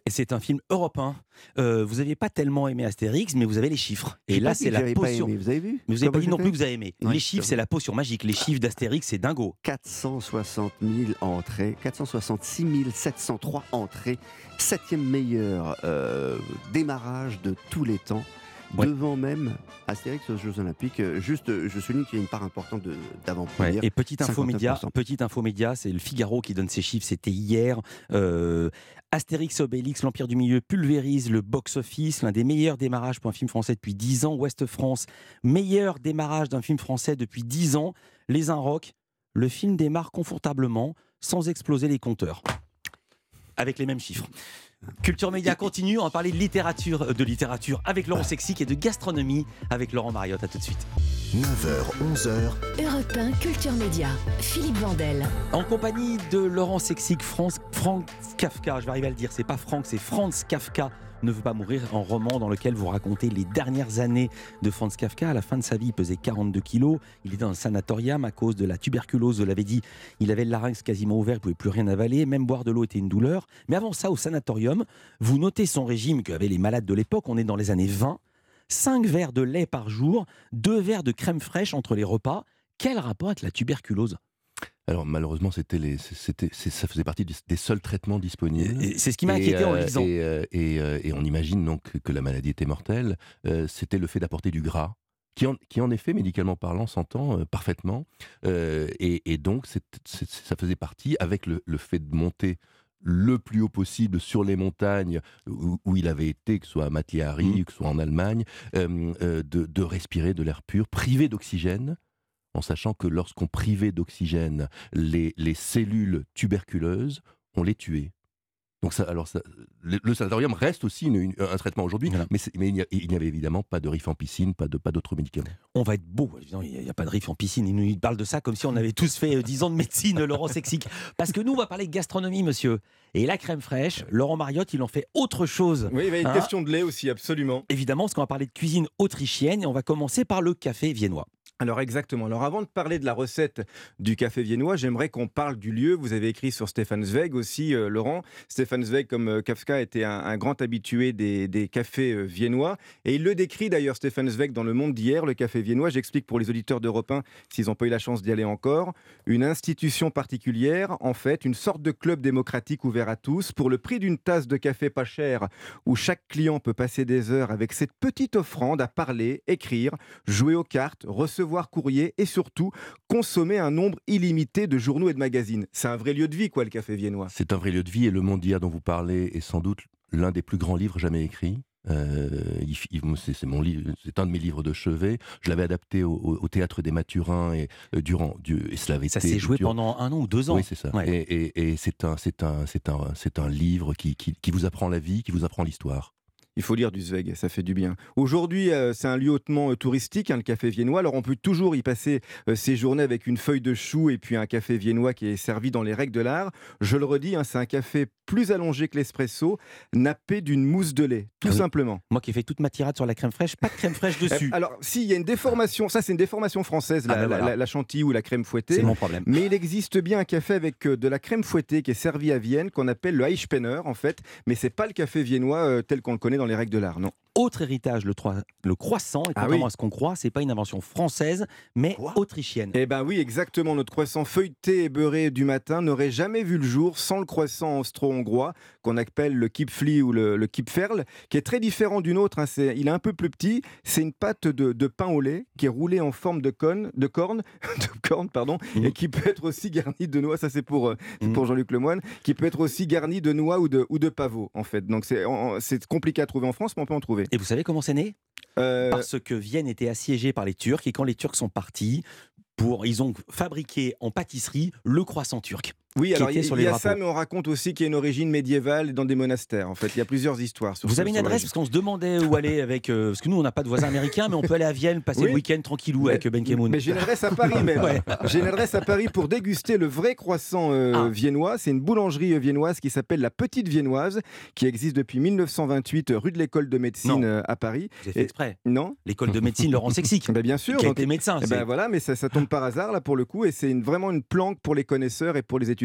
Et c'est un film européen. Euh, vous n'aviez pas tellement aimé Astérix, mais vous avez les chiffres. Et J'ai là, pas dit c'est que la j'avais pas potion. aimé, vous avez vu Mais vous n'avez Comment pas dit j'ai non fait plus que vous avez aimé. Ouais, les chiffres, c'est c'est vrai. la potion magique. Les chiffres d'Astérix, c'est dingo. quatre cent soixante mille entrées, quatre cent soixante-six mille sept cent trois entrées, septième meilleur euh, démarrage de tous les temps, Ouais. devant même Astérix aux Jeux Olympiques. Euh, Juste, euh, je souligne qu'il y a une part importante de- d'avant-première. Ouais, et petite info cinquante-neuf média, pour cent. petite info média, c'est le Figaro qui donne ces chiffres. C'était hier. Euh, Astérix Obélix, l'Empire du Milieu pulvérise le box-office, l'un des meilleurs démarrages pour un film français depuis dix ans. Ouest France, meilleur démarrage d'un film français depuis dix ans. Les Inrocks, le film démarre confortablement, sans exploser les compteurs. Avec les mêmes chiffres. Culture Média continue, on va parler de littérature, de littérature avec Laurent Sexic et de gastronomie avec Laurent Mariotte. À tout de suite. neuf heures, onze heures. Europe un Culture Média, Philippe Vandel. En compagnie de Laurent Sexic, France, Franz Kafka, je vais arriver à le dire, c'est pas Franck, c'est Franz Kafka ne veut pas mourir, un roman dans lequel vous racontez les dernières années de Franz Kafka. À la fin de sa vie, il pesait quarante-deux kilos, il était dans un sanatorium à cause de la tuberculose, je l'avais dit, il avait le larynx quasiment ouvert, il ne pouvait plus rien avaler, même boire de l'eau était une douleur. Mais avant ça, au sanatorium, vous notez son régime qu'avaient les malades de l'époque, on est dans les années vingt, cinq verres de lait par jour, deux verres de crème fraîche entre les repas. Quel rapport avec la tuberculose ? Alors malheureusement, c'était les, c'était, c'est- ça faisait partie des, des seuls traitements disponibles. Et c'est ce qui m'a inquiété en euh, lisant. Et, euh, et, euh, et on imagine donc que la maladie était mortelle. Euh, c'était le fait d'apporter du gras, qui en, qui en effet, médicalement parlant, s'entend euh, parfaitement. Euh, et, et donc, c'est, c'est- ça faisait partie, avec le, le fait de monter le plus haut possible sur les montagnes où, où il avait été, que ce soit à Matliari, Mmh. que ce soit en Allemagne, euh, euh, de, de respirer de l'air pur, privé d'oxygène, en sachant que lorsqu'on privait d'oxygène les, les cellules tuberculeuses, on les tuait. Donc ça, alors ça, le, le sanatorium reste aussi une- une- un traitement aujourd'hui, Voilà. mais, c'est- mais il n'y a- il n'y avait évidemment pas de rifampicine, pas de pas d'autres médicaments. On va être beau, évidemment, il n'y a, a pas de riff en piscine, il nous il parle de ça comme si on avait tous fait euh, dix ans de médecine, Laurent Sexic. Parce que nous, on va parler de gastronomie, monsieur. Et la crème fraîche, Laurent Mariotte, il en fait autre chose. Oui, il y a une Hein question de lait aussi, absolument. Évidemment, parce qu'on va parler de cuisine autrichienne, et on va commencer par le café viennois. Alors exactement. Alors avant de parler de la recette du café viennois, j'aimerais qu'on parle du lieu. Vous avez écrit sur Stefan Zweig aussi, euh, Laurent. Stefan Zweig, comme euh, Kafka, était un, un grand habitué des, des cafés euh, viennois. Et il le décrit d'ailleurs, Stefan Zweig, dans Le Monde d'hier, le café viennois. J'explique pour les auditeurs d'Europe un, s'ils n'ont pas eu la chance d'y aller encore. Une institution particulière, en fait, une sorte de club démocratique ouvert à tous, pour le prix d'une tasse de café pas cher, où chaque client peut passer des heures avec cette petite offrande à parler, écrire, jouer aux cartes, recevoir courrier et surtout consommer un nombre illimité de journaux et de magazines. C'est un vrai lieu de vie, quoi, le café viennois. C'est un vrai lieu de vie et Le Monde d'hier dont vous parlez est sans doute l'un des plus grands livres jamais écrits. Euh, il- il- c'est, c'est mon livre, c'est un de mes livres de chevet. Je l'avais adapté au, au- au théâtre des Mathurins et euh, durant, du, et cela avait Ça été s'est joué durant- pendant un an ou deux ans. Oui, c'est ça. Ouais. Et, et- et c'est un, c'est un, c'est un, c'est un livre qui, qui, qui vous apprend la vie, qui vous apprend l'histoire. Il faut lire du Zweig, ça fait du bien. Aujourd'hui, euh, c'est un lieu hautement euh, touristique, hein, le café viennois. Alors, on peut toujours y passer euh, ses journées avec une feuille de chou et puis un café viennois qui est servi dans les règles de l'art. Je le redis, hein, c'est un café plus allongé que l'espresso, nappé d'une mousse de lait, tout Ah oui. simplement. Moi qui ai fait toute ma tirade sur la crème fraîche, pas de crème fraîche dessus. Euh, Alors, si, il y a une déformation, ça c'est une déformation française, la, Ah ben la- voilà. la- la chantilly ou la crème fouettée. C'est mon problème. Mais il existe bien un café avec euh, de la crème fouettée qui est servi à Vienne, qu'on appelle le Eichpenner en fait, mais c'est pas le café viennois euh, tel qu'on le connaît dans les règles de l'art, non. Autre héritage, le, troi- le croissant, et Ah contrairement oui. à ce qu'on croit, c'est pas une invention française, mais autrichienne. Eh ben oui, exactement. Notre croissant feuilleté et beurré du matin n'aurait jamais vu le jour sans le croissant austro-hongrois qu'on appelle le Kipfli ou le, le Kipferl, qui est très différent d'une autre. Hein. C'est, il est un peu plus petit. C'est une pâte de, de pain au lait qui est roulée en forme de cône, de corne, de corne, pardon, Mmh. et qui peut être aussi garnie de noix. Ça c'est pour, euh, c'est Mmh. pour Jean-Luc Lemoyne, qui peut être aussi garnie de noix ou de, ou de pavot en fait. Donc c'est, en- c'est compliqué à trouver en France, mais on peut en trouver. Et vous savez comment c'est né Euh, Parce que Vienne était assiégée par les Turcs, et quand les Turcs sont partis, pour, ils ont fabriqué en pâtisserie le croissant turc. Oui, qui alors était il y, sur il les y a drapeaux. ça, mais on raconte aussi qu'il y a une origine médiévale dans des monastères. En fait, il y a plusieurs histoires. Sur Vous ce- avez une sur adresse l'origine. parce qu'on se demandait où aller avec. euh, parce que nous, on n'a pas de voisins américains, mais on peut aller à Vienne, passer Oui. le week-end tranquillou Mais- avec Ben Kemoun. Mais j'ai une adresse à Paris même. Ouais. J'ai une adresse à Paris pour déguster le vrai croissant euh, Ah. viennois. C'est une boulangerie euh, viennoise qui s'appelle La Petite Viennoise, qui existe depuis mille neuf cent vingt-huit rue de l'École de médecine Non. euh, à Paris. J'ai fait Et- exprès. Non. L'école de médecine Laurent Sexic. Ben bien sûr. Qui a donc- été médecin. eh c'est- ben voilà, mais ça, ça tombe par hasard là pour le coup, et c'est une- vraiment une planque pour les connaisseurs et pour les étudiants.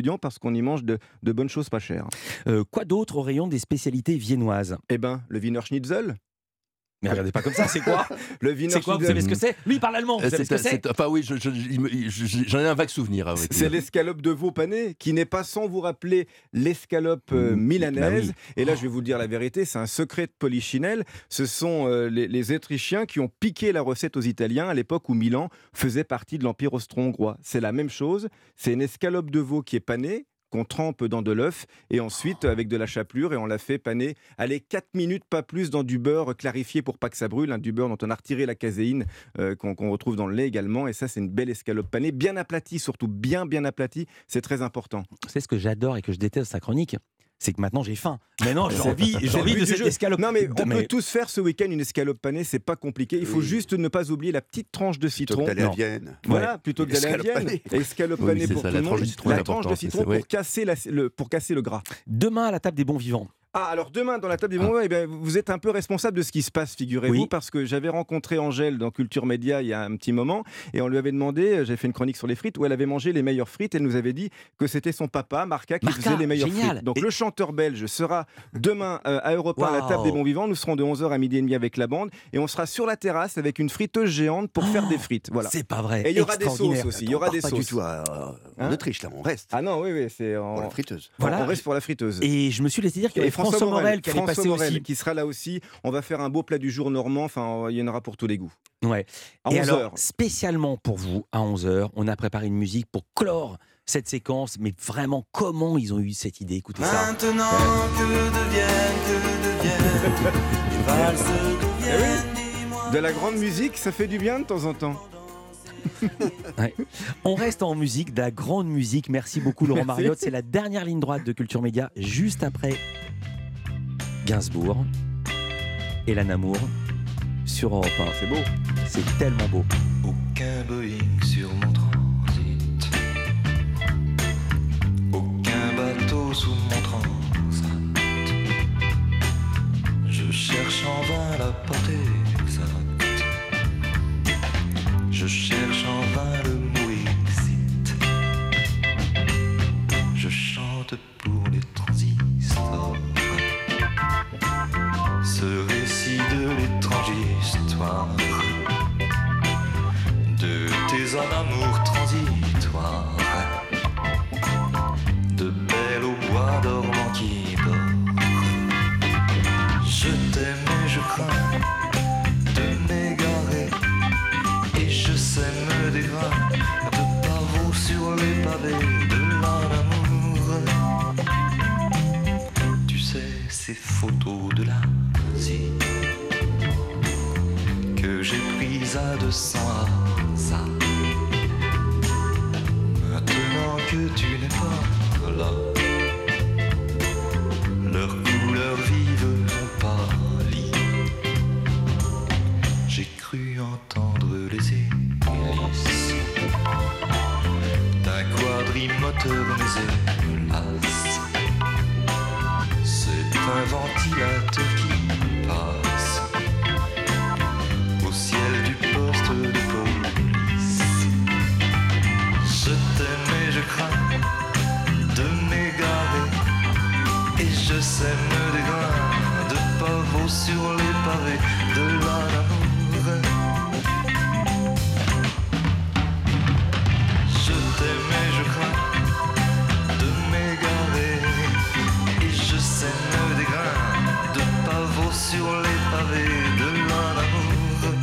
étudiants parce qu'on y mange de, de bonnes choses pas chères. Euh, quoi d'autre au rayon des spécialités viennoises? Eh ben, le Wiener Schnitzel. Mais regardez pas comme ça, c'est quoi? Le Wiener C'est quoi? Vous savez ce que c'est? Lui, il parle allemand, vous savez ce que c'est? Enfin oui, je- je- il me- je- j'en ai un vague souvenir. avec C'est lui. l'escalope de veau pané, qui n'est pas sans vous rappeler l'escalope euh, milanaise. Bah oui. Et là, je vais vous dire la vérité, c'est un secret de Polichinelle. Ce sont euh, les, les Autrichiens qui ont piqué la recette aux Italiens à l'époque où Milan faisait partie de l'Empire austro-hongrois. C'est la même chose. C'est une escalope de veau qui est panée, qu'on trempe dans de l'œuf, et ensuite avec de la chapelure, et on la fait paner, allez, quatre minutes, pas plus, dans du beurre clarifié pour pas que ça brûle, hein, du beurre dont on a retiré la caséine, euh, qu'on qu'on retrouve dans le lait également, et ça c'est une belle escalope panée, bien aplatie, surtout bien bien aplatie, c'est très important. C'est ce que j'adore et que je déteste sa chronique, c'est que maintenant j'ai faim. Maintenant j'ai C'est- envie, j'ai c'est envie le but de du cette jeu. escalope. Non mais on Mais- peut tous faire ce week-end une escalope panée, c'est pas compliqué. Il faut Oui. juste ne pas oublier la petite tranche de Plutôt citron. que d'aller à Non. Vienne. Voilà, plutôt que d'aller à Escalope Vienne. panée. Escalope Oui, panée c'est pour ça, tout la le tranche monde. de citron La est tranche de importante, citron c'est- ouais. pour casser, la- le, pour casser le gras. Demain à la table des bons vivants. Ah, alors demain, dans la table des bons, eh bien, vous êtes un peu responsable de ce qui se passe, figurez-vous, Oui. parce que j'avais rencontré Angèle dans Culture Média il y a un petit moment, et on lui avait demandé, j'avais fait une chronique sur les frites, où elle avait mangé les meilleures frites, elle nous avait dit que c'était son papa, Marca, qui Marca, faisait les meilleures génial. frites. Donc Et- le chanteur belge sera demain euh, à Europe un à la Waouh. table des bons vivants, nous serons de onze heures à midi et demi avec la bande, et on sera sur la terrasse avec une friteuse géante pour faire des frites. Voilà. C'est pas vrai. Et il y aura des sauces Extraordinaire. aussi, il y aura des pas sauces. du tout à- en Hein Autriche, là, on reste Ah non, oui, oui, c'est en... pour la friteuse. Voilà. on reste pour la friteuse. Et je me suis laissé dire qu'il y Et avait François Morel qui allait François passer Morel aussi. qui sera là aussi. On va faire un beau plat du jour normand. Enfin, il y en aura pour tous les goûts. Ouais. À Et onze alors, heures. spécialement pour vous, à onze heures, on a préparé une musique pour clore cette séquence. Mais vraiment, comment ils ont eu cette idée? Écoutez ça. Maintenant que deviennent, que deviennent les valses Eh deviennent, oui, de la grande musique, ça fait du bien de temps en temps. Ouais. On reste en musique, de la grande musique. Merci beaucoup Laurent Merci. Mariotte. C'est la dernière ligne droite de Culture Média, juste après Gainsbourg et la Namour sur Europe un. C'est beau. C'est tellement beau. aucun Boeing sur mon transit, aucun bateau sous mon transat. Je cherche en vain la portée exacte, je cherche en vain le mot exit. Je chante pour les transistors ce récit de l'étrange histoire de tes en amour transitoire, de belles au bois dormant qui dort. Je t'aime et je crains de m'égarer, et je sème des grains de pavots sur les pavés de l'amour. Tu sais, ces photos de l'Asie que j'ai prises à deux cents hasards. Maintenant que tu n'es pas là, leurs couleurs vives ont pâli. J'ai cru entendre les hélices d'un quadrimoteur, mais hélas, c'est un ventilateur qui passe au ciel du poste de police. Je t'aime et je crains de m'égarer, et je sème des grains de pavots sur les pavés de l'amour. Je t'aime et je crains de m'égarer, et je sème des grains de pavots sur les pavés de l'amour.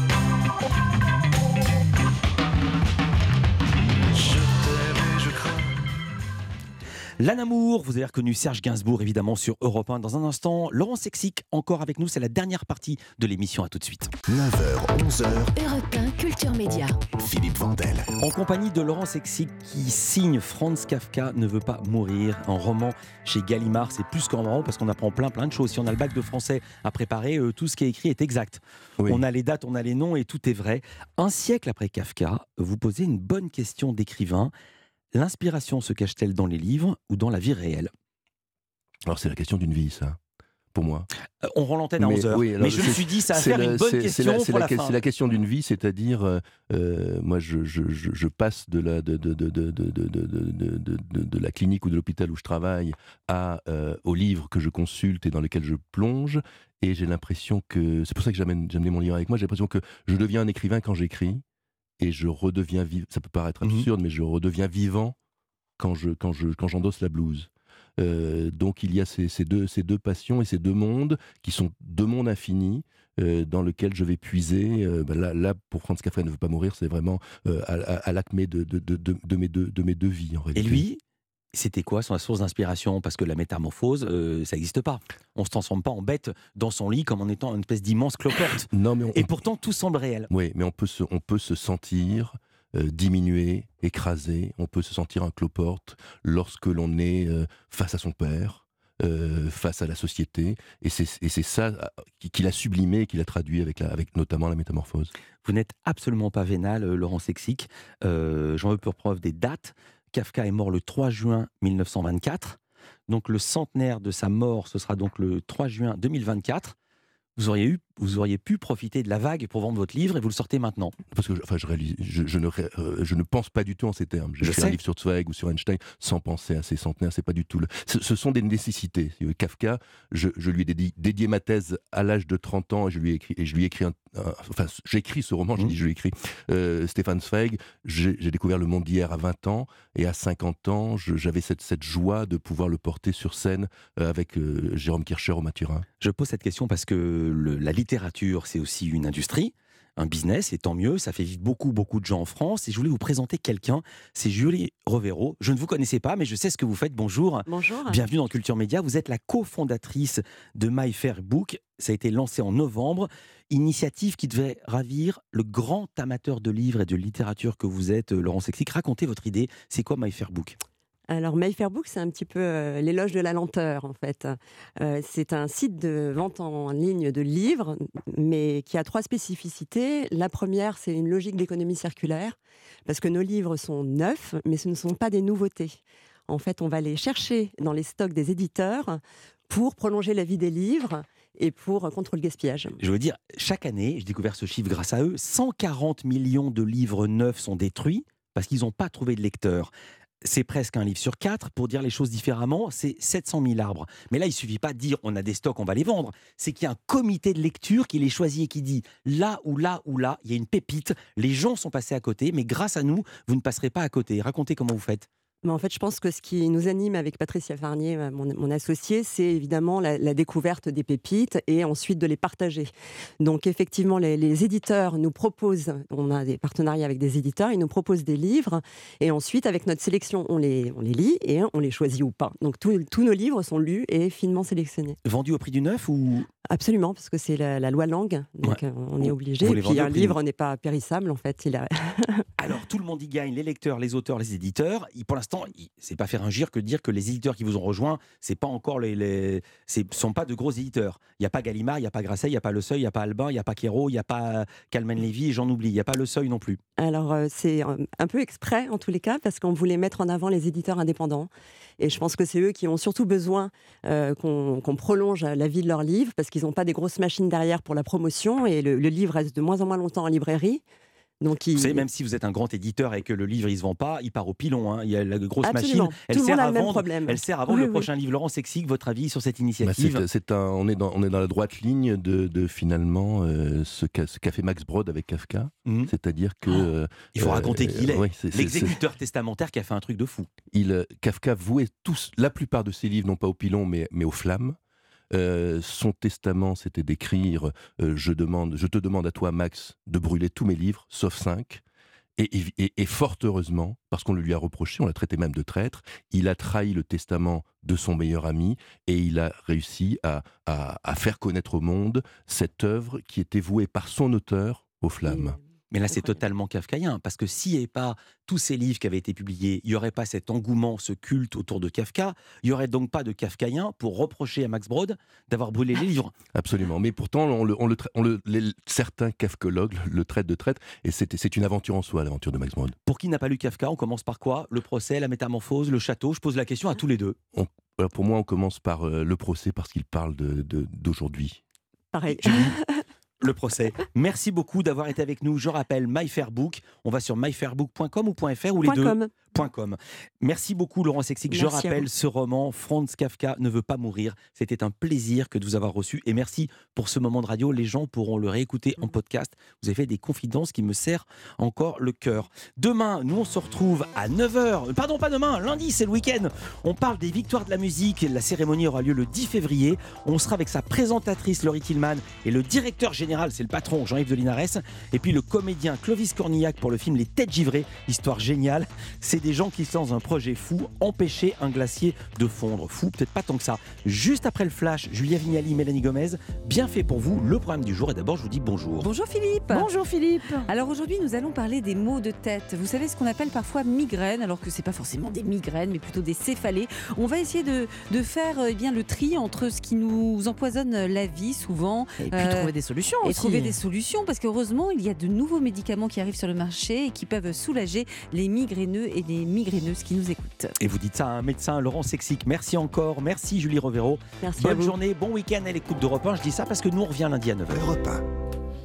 Je t'aime et je crains. La Namour, vous avez reconnu Serge Gainsbourg évidemment sur Europe un. Dans un instant, Laurent Sexic encore avec nous. C'est la dernière partie de l'émission. À tout de suite. neuf heures, onze heures, Europe un Culture Média. Philippe Vandel. En compagnie de Laurent Sexic qui signe Franz Kafka ne veut pas mourir, un roman chez Gallimard. C'est plus qu'un roman parce qu'on apprend plein plein de choses. Si on a le bac de français à préparer, euh, tout ce qui est écrit est exact. Oui. On a les dates, on a les noms et tout est vrai. Un siècle après Kafka, vous posez une bonne question d'écrivain. L'inspiration se cache-t-elle dans les livres ou dans la vie réelle? Alors c'est la question d'une vie, ça, pour moi. Euh, On rend l'antenne à Mais onze heures. oui, Mais, alors je me c'est- suis dit, ça va c'est faire le- une bonne c'est- question c'est la, c'est pour la, la que- fin. c'est la question d'une vie, c'est-à-dire, euh, euh, moi, je, je, je, je passe de la, de, de, de, de, de, de, de, de, de, de- de la clinique ou de l'hôpital où je travaille à, euh, aux livres que je consulte et dans lesquels je plonge, et j'ai l'impression que, c'est pour ça que j'amène, j'ai amené mon livre avec moi, j'ai l'impression que je deviens un écrivain quand j'écris, et je redeviens vivant, ça peut paraître absurde, mais je redeviens vivant quand, je, quand, je, quand j'endosse la blouse. Euh, donc il y a ces, ces, deux, ces deux passions et ces deux mondes qui sont deux mondes infinis euh, dans lesquels je vais puiser. Euh, bah là, là, pour Franz Kafka ne veut pas mourir, c'est vraiment euh, à, à, à l'acmé de, de, de, de, de, mes deux, de mes deux vies en réalité. Et lui, c'était quoi son source d'inspiration? Parce que la métamorphose, euh, ça n'existe pas. On ne se transforme pas en bête dans son lit comme en étant une espèce d'immense cloporte. Non, mais on, Et pourtant, tout semble réel. Oui, mais on peut se, on peut se sentir euh, diminué, écrasé, on peut se sentir un cloporte lorsque l'on est euh, face à son père, euh, face à la société, et c'est, et c'est ça euh, qu'il a sublimé et qu'il a traduit avec, la, avec notamment la métamorphose. Vous n'êtes absolument pas vénal, euh, Laurent Sexic. Euh, j'en veux pour preuve des dates. Kafka est mort le trois juin mille neuf cent vingt-quatre. Donc le centenaire de sa mort, ce sera donc le trois juin deux mille vingt-quatre. Vous auriez, eu, vous auriez pu profiter de la vague pour vendre votre livre et vous le sortez maintenant. Parce que je, enfin, je, réalise, je, je, ne, ré- euh, je ne pense pas du tout en ces termes. J'ai Je écrit un sais. livre sur Zweig ou sur Einstein sans penser à ces centenaires. C'est pas du tout. Le... Ce, ce sont des nécessités. Kafka, je, je lui ai dédié, dédié ma thèse à l'âge de trente ans et je lui ai écrit, et je lui ai écrit un, un, enfin, j'ai écrit ce roman. J'ai dit, je lui ai écrit euh, Stefan Zweig. J'ai, j'ai découvert le monde d'hier à vingt ans et à cinquante ans, je, j'avais cette, cette joie de pouvoir le porter sur scène euh, avec euh, Jérôme Kircher au Mathurin. Je pose cette question parce que le, la littérature, c'est aussi une industrie, un business, et tant mieux, ça fait vivre beaucoup, beaucoup de gens en France. Et je voulais vous présenter quelqu'un, c'est Julie Revero. Je ne vous connaissais pas, mais je sais ce que vous faites. Bonjour. Bonjour. Bienvenue dans Culture Média. Vous êtes la cofondatrice de My Fair Book. Ça a été lancé en novembre. Initiative qui devait ravir le grand amateur de livres et de littérature que vous êtes, Laurent Sexic. Racontez votre idée. C'est quoi My Fair Book ? Alors, My Fair Book, c'est un petit peu euh, l'éloge de la lenteur, en fait. Euh, c'est un site de vente en ligne de livres, mais qui a trois spécificités. La première, c'est une logique d'économie circulaire, parce que nos livres sont neufs, mais ce ne sont pas des nouveautés. En fait, on va les chercher dans les stocks des éditeurs pour prolonger la vie des livres et pour contre le gaspillage. Je veux dire, chaque année, j'ai découvert ce chiffre grâce à eux, cent quarante millions de livres neufs sont détruits parce qu'ils n'ont pas trouvé de lecteur. C'est presque un livre sur quatre. Pour dire les choses différemment, c'est sept cent mille arbres. Mais là, il ne suffit pas de dire on a des stocks, on va les vendre. C'est qu'il y a un comité de lecture qui les choisit et qui dit là ou là ou là, il y a une pépite. Les gens sont passés à côté, mais grâce à nous, vous ne passerez pas à côté. Racontez comment vous faites. Mais en fait, je pense que ce qui nous anime avec Patricia Farnier, mon, mon associée, c'est évidemment la, la découverte des pépites et ensuite de les partager. Donc effectivement, les, les éditeurs nous proposent, on a des partenariats avec des éditeurs, ils nous proposent des livres et ensuite, avec notre sélection, on les, on les lit et on les choisit ou pas. Donc tous, tous nos livres sont lus et finement sélectionnés. Vendus au prix du neuf ou... Absolument, parce que c'est la, la loi Langue, donc ouais. on est obligé. Vous Et puis un livre n'est pas périssable, en fait. Il a... Alors tout le monde y gagne, les lecteurs, les auteurs, les éditeurs. Pour l'instant, c'est pas faire un gire que de dire que les éditeurs qui vous ont rejoint, c'est pas encore les, les c'est, sont pas de gros éditeurs. Il y a pas Gallimard, il y a pas Grasset, il y a pas Le Seuil, il y a pas Albin, il y a pas Kéro, il y a pas Calman Lévy et j'en oublie. Il y a pas Le Seuil non plus. Alors euh, c'est un peu exprès en tous les cas parce qu'on voulait mettre en avant les éditeurs indépendants. Et je pense que c'est eux qui ont surtout besoin euh, qu'on, qu'on prolonge la vie de leur livre parce qu'ils n'ont pas des grosses machines derrière pour la promotion et le, le livre reste de moins en moins longtemps en librairie. Donc il... Vous savez, même si vous êtes un grand éditeur et que le livre il se vend pas, il part au pilon. Hein. Il y a la grosse Absolument. machine, elle Tout sert, le monde à a le même vendre, problème. elle sert à vendre Oui, le oui. prochain livre. Laurent Sexic, votre avis sur cette Bah, initiative? c'est, c'est un, on, est dans, on est dans la droite ligne de, de finalement euh, ce, qu'a, ce qu'a fait Max Brod avec Kafka. Mmh. C'est-à-dire que... Oh, il faut euh, raconter qui il est. Ouais, c'est, c'est, L'exécuteur c'est... testamentaire qui a fait un truc de fou. Il, Kafka vouait tous, la plupart de ses livres, non pas au pilon, mais, mais aux flammes. Euh, son testament, c'était d'écrire euh, je, demande, je te demande à toi, Max, de brûler tous mes livres, sauf cinq. Et, et, et fort heureusement, parce qu'on le lui a reproché, on l'a traité même de traître, il a trahi le testament de son meilleur ami et il a réussi à, à, à faire connaître au monde cette œuvre qui était vouée par son auteur aux flammes. Mais là, c'est totalement kafkaïen, parce que s'il n'y avait pas tous ces livres qui avaient été publiés, il n'y aurait pas cet engouement, ce culte autour de Kafka, il n'y aurait donc pas de kafkaïen pour reprocher à Max Brod d'avoir brûlé les livres. Absolument, mais pourtant, on le, on le, on le, les, certains kafkologues le traitent de traite, et c'est, c'est une aventure en soi, l'aventure de Max Brod. Pour qui n'a pas lu Kafka, on commence par quoi? Le procès, la métamorphose, le château? Je pose la question à tous les deux. On, alors pour moi, on commence par euh, le procès, parce qu'il parle de, de, d'aujourd'hui. Pareil. Le procès. Merci beaucoup d'avoir été avec nous. Je rappelle MyFairBook. On va sur my fair book point com ou .fr ou les Point deux. com. .com. Merci beaucoup Laurent Sexic. Je Merci à rappelle vous. ce roman Franz Kafka ne veut pas mourir. C'était un plaisir que de vous avoir reçu et merci pour ce moment de radio. Les gens pourront le réécouter en podcast. Vous avez fait des confidences qui me serrent encore le cœur. Demain, nous on se retrouve à neuf heures. Pardon, pas demain, lundi, c'est le week-end. On parle des victoires de la musique. La cérémonie aura lieu le dix février. On sera avec sa présentatrice Laurie Tillman et le directeur général, c'est le patron Jean-Yves de Linares. Et puis le comédien Clovis Cornillac pour le film Les Têtes Givrées. Histoire géniale. C'est des gens qui se lancent dans un projet fou, empêcher un glacier de fondre. Fou, peut-être pas tant que ça. Juste après le flash, Julia Vignali, Mélanie Gomez, bien fait pour vous, le programme du jour. Et d'abord, je vous dis bonjour. Bonjour Philippe. Bonjour Philippe. Alors aujourd'hui, nous allons parler des maux de tête. Vous savez ce qu'on appelle parfois migraine, alors que c'est pas forcément des migraines, mais plutôt des céphalées. On va essayer de, de faire eh bien, le tri entre ce qui nous empoisonne la vie souvent. Et puis euh, trouver des solutions et aussi. trouver des solutions, parce qu'heureusement, il y a de nouveaux médicaments qui arrivent sur le marché et qui peuvent soulager les migraineux et les migraineuses qui nous écoutent. Et vous dites ça à un médecin, Laurent Sexic. Merci encore. Merci Julie Rovero. Merci à Bonne vous. journée, bon week-end à l'écoute d'Europe un. Je dis ça parce que nous, on revient lundi à neuf heures. Europe un.